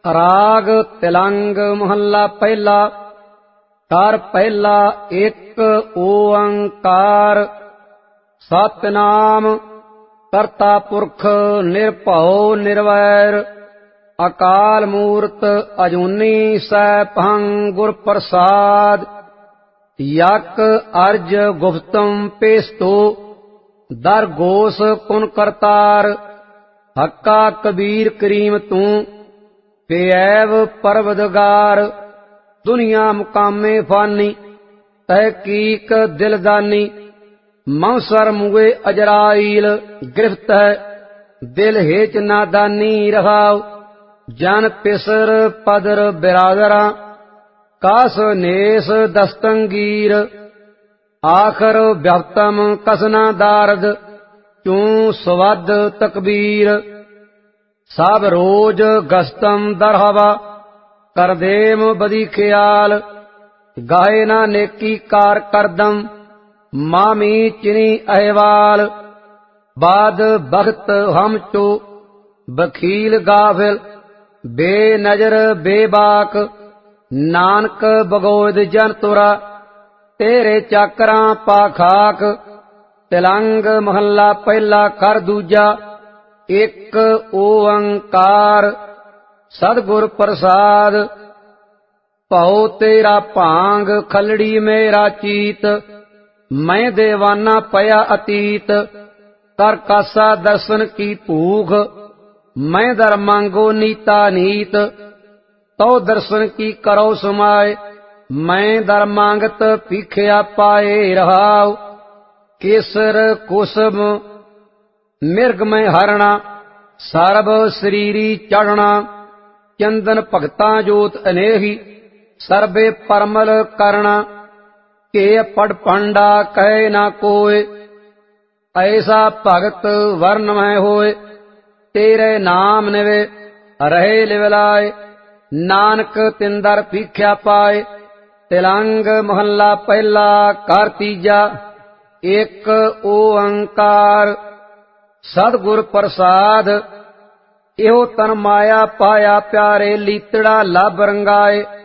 ਰਾਗ ਤਿਲੰਗ ਮਹੱਲਾ ਪਹਿਲਾ। ਘਰ ਪਹਿਲਾ ਇੱਕ ਓੰਕਾਰ। ਸਤਿਨਾਮ ਕਰਤਾ ਪੁਰਖ ਨਿਰਭਉ ਨਿਰਵੈਰ। ਅਕਾਲ ਮੂਰਤ ਅਜੂਨੀ ਸੈਭੰ ਗੁਰ ਪ੍ਰਸਾਦ। ਯਕ ਅਰਜ ਗੁਪਤਮ ਪੇਸਤੋ ਦਰ ਗੋਸ ਕੁਨ ਕਰਤਾਰ। ਹੱਕਾ ਕਬੀਰ ਕਰੀਮ ਤੂੰ ਬੇਐਬ ਪਰਵਦਗਾਰ। ਦੁਨੀਆ ਮੁਕਾਮੇ ਫਾਨੀ ਤਹਿਕੀਕ ਦਿਲਦਾਨੀ। ਮੌਸਰ ਮੁਏ ਅਜਰਾਈਲ ਗ੍ਰਿਫਤ ਹੈ ਦਿਲ ਹੇਚ ਨਾਦਾਨੀ ਰਹਾਉ। ਜਨ ਪਿਸਰ ਪਦਰ ਬਿਰਾਦਰਾ ਕਾਸ ਨੇਸ ਦਸਤੰਗੀਰ। ਆਖਰ ਵਿਅਪਤਮ ਕਸਨਾ ਦਾਰਦ ਚੂੰ ਸਵਦ ਤਕਬੀਰ। ਸਭ ਰੋਜ ਗਸਤਮ ਦਰ ਹਵਾ ਕਰਦੇਮ ਬਦੀ ਖਿਆਲ। ਗਾਏ ਨਾ ਨੇਕੀ ਕਾਰ ਕਰਦਮ ਮਾਮੀ ਚਿਨੀ ਅਹਿਵਾਲ। ਬਾਦ ਬਖਤ ਹਮ ਚੋ ਬਖੀਲ ਗਾਫਿਲ ਬੇਨਜ਼ਰ ਬੇਬਾਕ। ਨਾਨਕ ਬਗੋਇਦ ਜਨ ਤੁਰਾ ਤੇਰੇ ਚਾਕਰਾਂ ਪਾ ਖਾਕ। ਤਿਲੰਗ ਮਹੱਲਾ ਪਹਿਲਾ ਕਰ ਦੂਜਾ। ਇੱਕ ਓੰਕਾਰ ਸਤਿਗੁਰ ਪ੍ਰਸਾਦ। ਭਉ ਤੇਰਾ ਭਾਂਗ ਖਲੜੀ ਮੇਰਾ ਚੀਤ। ਮੈਂ ਦੇਵਾਨਾ ਪਿਆ ਅਤੀਤ। ਕਰ ਕਾਸਾ ਦਰਸ਼ਨ ਕੀ ਭੂਖ ਮੈਂ ਦਰ ਮੰਗੋ ਨੀਤਾ ਨੀਤ। ਤਉ ਦਰਸ਼ਨ ਕੀ ਕਰੋ ਸਮਾਏ ਮੈਂ ਦਰ ਮੰਗਤ ਭੀਖਿਆ ਪਾਏ ਰਹਾਉ। ਕੇਸਰ ਕੁਸਮ ਮਿਰਗ ਮੈਂ ਹਰਣਾ ਸਰਬ ਸਰੀਰੀ ਚੜ੍ਹਣਾ। ਚੰਦਨ ਭਗਤਾਂ ਜੋਤ ਅਨੇਹੀ ਸਰਬੇ ਪਰਮਲ ਕਰਣਾ। ਕੇ ਪੜ ਪੰਡਾ ਕਹਿ ਨਾ ਕੋਇ ਐਸਾ ਭਗਤ ਵਰਨ ਮਹਿ ਹੋਏ। ਤੇਰੇ ਨਾਮ ਨਿਵੇ ਰਹੇ ਲਿਵਲਾਏ ਨਾਨਕ ਤਿੰਦਰ ਭੀਖਿਆ ਪਾਏ। ਤਿਲੰਗ ਮਹੱਲਾ ਪਹਿਲਾ ਕਰ ਤੀਜਾ। ਇੱਕ ਓੰਕਾਰ ਸਤਿਗੁਰ ਪ੍ਰਸਾਦ। ਇਹੋ ਤਨ ਮਾਇਆ ਪਾਇਆ ਪਿਆਰੇ ਲੀਤੜਾ ਲੱਭ ਰੰਗਾਏ।